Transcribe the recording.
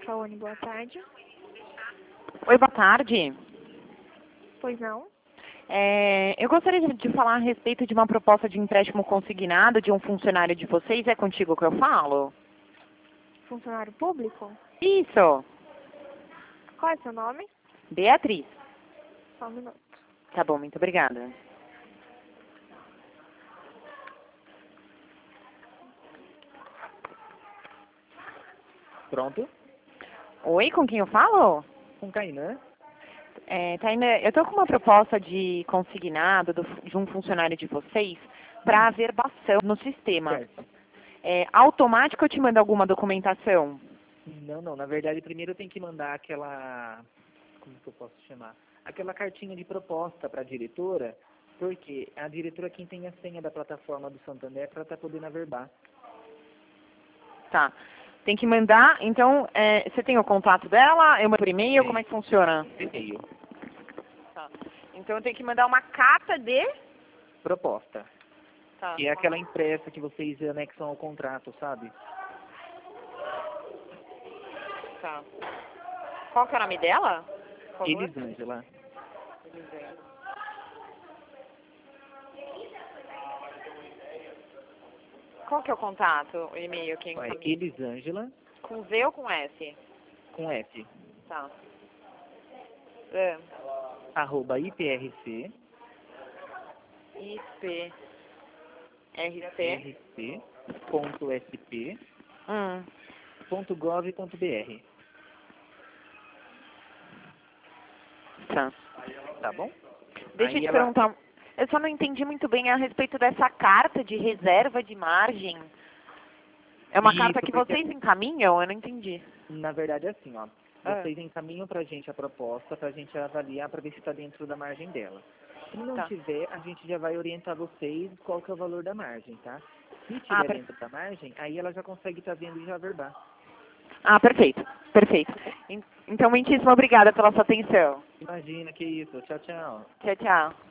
Cefaone, boa tarde. Oi, boa tarde. Pois não? Eu gostaria de falar a respeito de uma proposta de empréstimo consignado de um funcionário de vocês. É contigo que eu falo? Funcionário público? Isso. Qual é seu nome? Beatriz. Só um minuto. Tá bom, muito obrigada. Pronto? Oi, com quem eu falo? Com Kainan? Tainá, eu estou com uma proposta de consignado de um funcionário de vocês para averbação no sistema. Certo. Automático ou te mando alguma documentação? Não. Na verdade, primeiro eu tenho que mandar aquela... Como que eu posso chamar? Aquela cartinha de proposta para a diretora, porque a diretora é quem tem a senha da plataforma do Santander para estar podendo averbar. Tá. Tem que mandar, então, você tem o contato dela? Eu mando por e-mail? Sim. Como é que funciona? E-mail. Tá. Então eu tenho que mandar uma carta de... Proposta. Tá. Que é aquela impressa que vocês anexam ao contrato, sabe? Tá. Qual que é o nome dela? Por favor. Elisângela. Qual que é o contato, o e-mail que É encaminha? Elisângela Com Z ou com S? com F. Tá. @iprc. IPRC. rc.sp.gov.br. Tá. Tá bom? Deixa eu Aí te ela- perguntar. Eu só não entendi muito bem a respeito dessa carta de reserva de margem. É uma carta Isso, que porque- vocês encaminham? Eu não entendi. Na verdade é assim, ó. Ah. Vocês encaminham pra gente a proposta pra gente avaliar pra ver se está dentro da margem dela. Se não Tá. tiver, a gente já vai orientar vocês qual que é o valor da margem, tá? Se Ah, tiver dentro da margem, aí ela já consegue estar vendo e já averbar. Ah, perfeito. Perfeito. Então, muitíssimo obrigada pela sua atenção. Imagina que isso. Tchau, tchau. Tchau, tchau.